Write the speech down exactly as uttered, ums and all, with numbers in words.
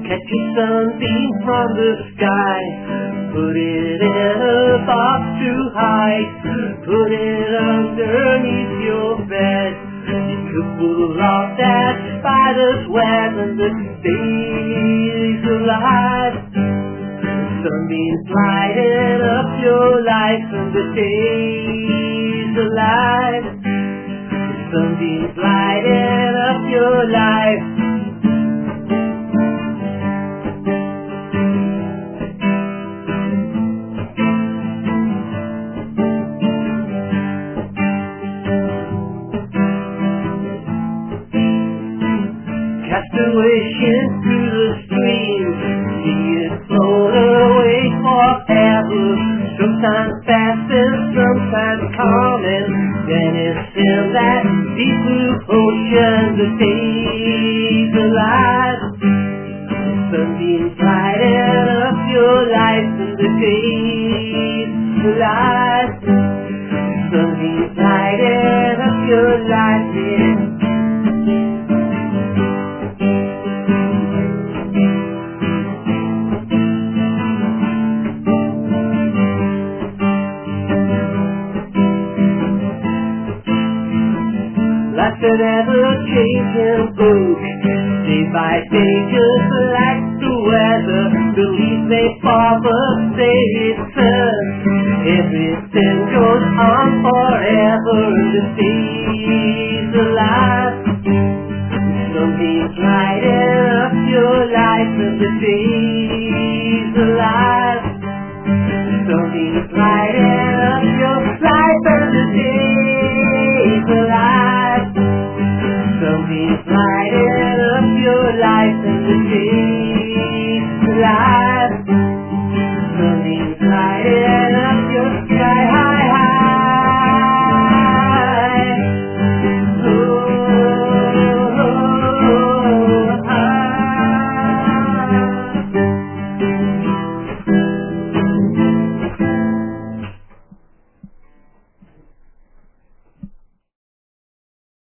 Catch a sunbeam from the sky, put it in a box to hide, put it underneath your bed. You could pull off that spider's web and the day's alive. The sunbeam's lighting up your life and the day's alive. The sunbeam's lighting up your life. Cast a wish into the stream, see it float away forever. Sometimes fast and sometimes calm, and then it's in that deep blue ocean. The day's alive. The sunbeam's lighting up your life, and the day's alive. The sunbeam's lighting up your life, yeah. Life's an ever-changing book, day by day, just like the weather. The leaves may fall, but they return. Everything goes on forever. The day's alive. The sunbeam's lighting up your life, and the day's alive. The sunbeam's lighting up your life, and the day's alive. Sunbeam's lighting up your life and the day